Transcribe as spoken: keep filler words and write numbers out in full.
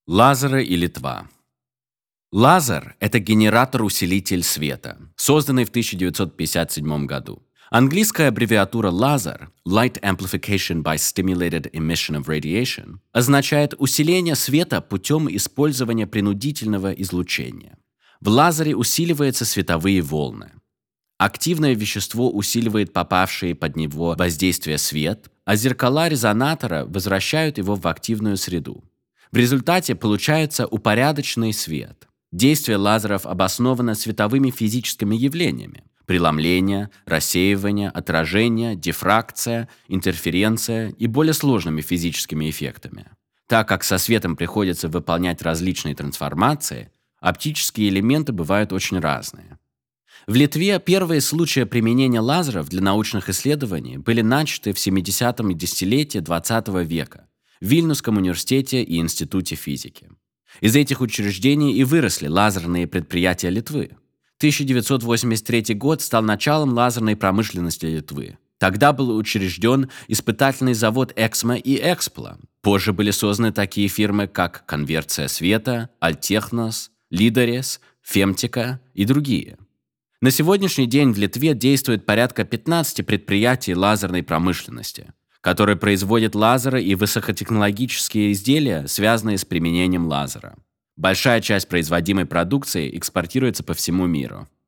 Лазеры и Литва. Лазер– это генератор-усилитель света, созданный в тысяча девятьсот пятьдесят седьмом году. Английская аббревиатура лазер Light Amplification by Stimulated Emission of Radiation означает усиление света путем использования принудительного излучения. В лазере усиливаются световые волны. Активное вещество усиливает попавшие под него воздействие свет, а зеркала резонатора возвращают его в активную среду. В результате получается упорядоченный свет. Действие лазеров обосновано световыми физическими явлениями: преломление, рассеивание, отражение, дифракция, интерференция и более сложными физическими эффектами. Так как со светом приходится выполнять различные трансформации, оптические элементы бывают очень разные. В Литве первые случаи применения лазеров для научных исследований были начаты в семидесятом десятилетии двадцатого века в Вильнюсском университете и Институте физики. Из этих учреждений и выросли лазерные предприятия Литвы. тысяча девятьсот восемьдесят третий год стал началом лазерной промышленности Литвы. Тогда был учрежден испытательный завод «Эксмо» и «Экспло». Позже были созданы такие фирмы, как «Конверция света», «Альтехнос», «Лидерес», «Фемтика» и другие. На сегодняшний день в Литве действует порядка пятнадцати предприятий лазерной промышленности, которые производят лазеры и высокотехнологические изделия, связанные с применением лазера. Большая часть производимой продукции экспортируется по всему миру.